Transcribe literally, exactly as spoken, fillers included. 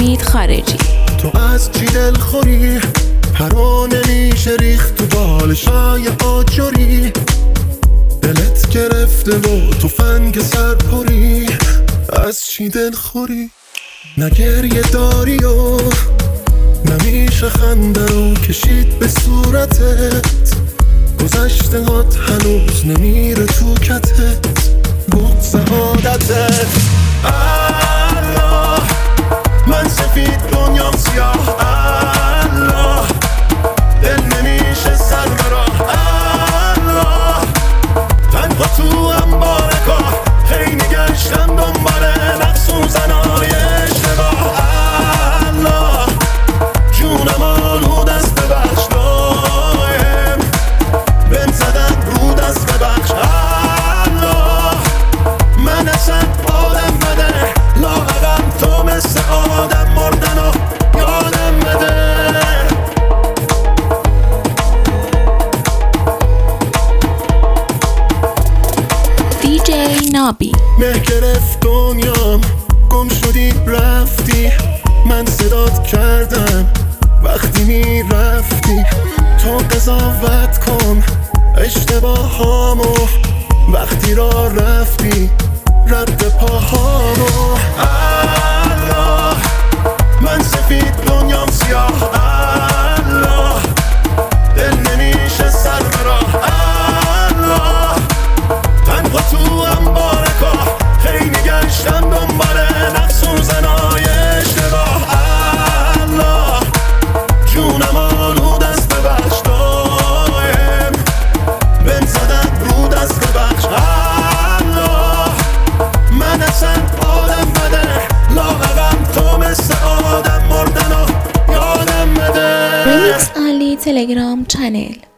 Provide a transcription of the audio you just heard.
امید خارجی. تو از چی دل خوری؟ پرانه میشه ریخت تو بالشای آجوری. دلت گرفته و تو فنگ سرپری. از چی دل خوری؟ نه گریه داری و نمیشه خنده رو کشید به صورتت. گذشته هات هنوز نمیره تو کتت. بغض عادتت. الله من سفید دنیام سیاه. الله دل نمیشه سر براه. الله تنها تو انبارگاه خیلی گشتم دنباله نقص و زنای اشتباه. الله جونم آلود است ببخش دایم بهم زدن رو دست ببخش. الله من اصلا آدم بده لاغرم تو مثل آدم مردن و یادم بده. دی جی نابی. مه گرفت دنیام گم شدی رفتی. من صدات کردم وقتی میرفتی. تو قضاوت کن اشتباهامو وقتی را رفتی رد پاهامو. الله من سفید دنیام سیاه. الله دل نمیشه سر براه. الله تنها تو انبارگاه خیلی گشتم دنباله نقص و زنای اشتباه. الله جونم آلود است ببخش دایم بهم زدن رو دست ببخش. الله من اصلا آدم بده لاغرم تو مثل آدم مردن و یادم بده. ریمیکس آنلی تلگرام چنل.